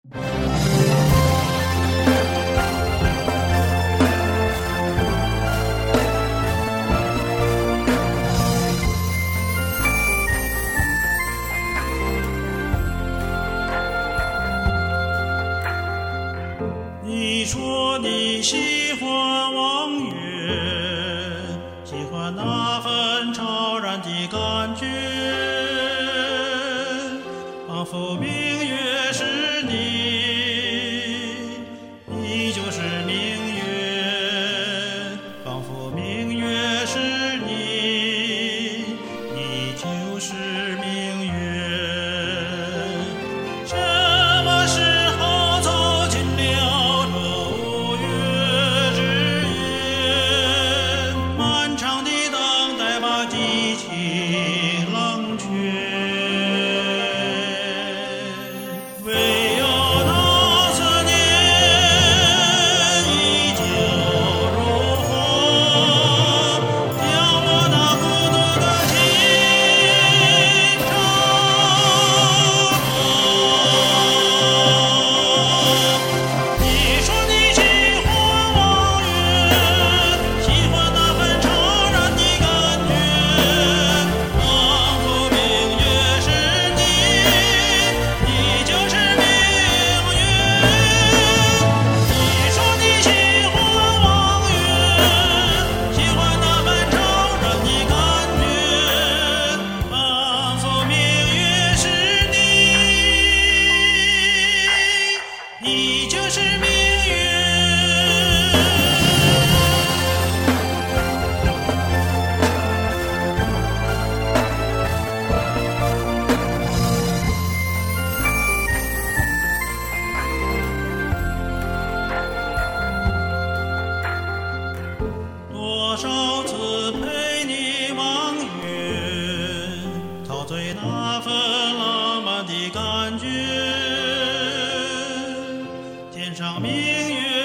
你说你喜欢望月，喜欢那份超然的感觉，仿佛明月是你，你就是明月，仿佛明月是你，你就是明月。什么时候走进了这无月之夜，漫长的等待把激情冷却，唯有那思念依旧如火，将我那孤独的心折磨。你说你喜欢望月，喜欢那份超然的感觉，仿佛明月是你，你就是明月。你说你喜欢望月，喜欢那份超然的感觉，仿佛明月是你，你就是明月。多少次陪你望月，陶醉那份浪漫的感觉。天上明月